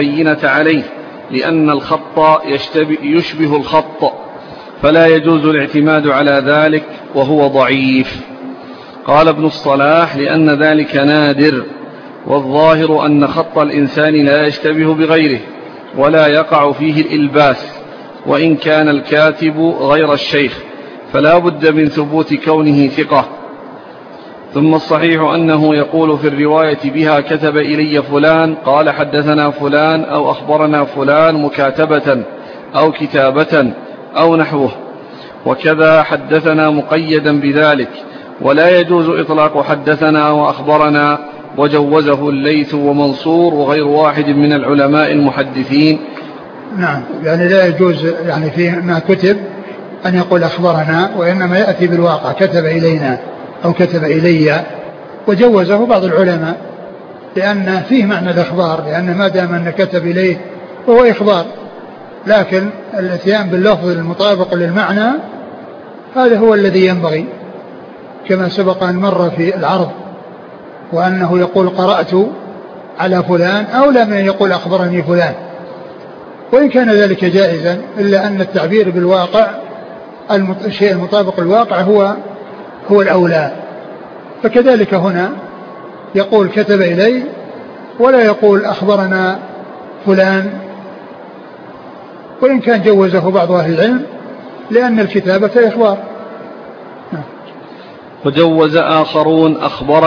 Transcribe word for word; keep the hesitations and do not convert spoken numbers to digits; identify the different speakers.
Speaker 1: بينة عليه لأن الخط يشبه الخط فلا يجوز الاعتماد على ذلك وهو ضعيف. قال ابن الصلاح لأن ذلك نادر، والظاهر أن خط الإنسان لا يشتبه بغيره ولا يقع فيه الإلباس وإن كان الكاتب غير الشيخ، فلا بد من ثبوت كونه ثقة. ثم الصحيح أنه يقول في الرواية بها كتب إلي فلان قال حدثنا فلان أو أخبرنا فلان مكاتبة أو كتابة أو نحوه، وكذا حدثنا مقيدا بذلك، ولا يجوز إطلاق حدثنا وأخبرنا، وجوزه الليث ومنصور وغير واحد من العلماء المحدثين.
Speaker 2: نعم، يعني لا يجوز يعني في ما كتب أن يقول أخبرنا، وإنما يأتي بالواقع كتب إلينا أو كتب إلي، وجوزه بعض العلماء لأن فيه معنى الإخبار، لأن ما دام أن كتب إليه فهو إخبار، لكن الاتيان باللفظ المطابق للمعنى هذا هو الذي ينبغي، كما سبق أن مر في العرض، وأنه يقول قرأت على فلان أو لم يقول أخبرني فلان، وإن كان ذلك جائزا إلا أن التعبير بالواقع الشيء المطابق للواقع هو هو الأولى. فكذلك هنا يقول كتب إلي ولا يقول أخبرنا فلان، وإن كان جوزه بعض أهل العلم لأن الكتابة إخبار.
Speaker 1: وجوز آخرون أخبرنا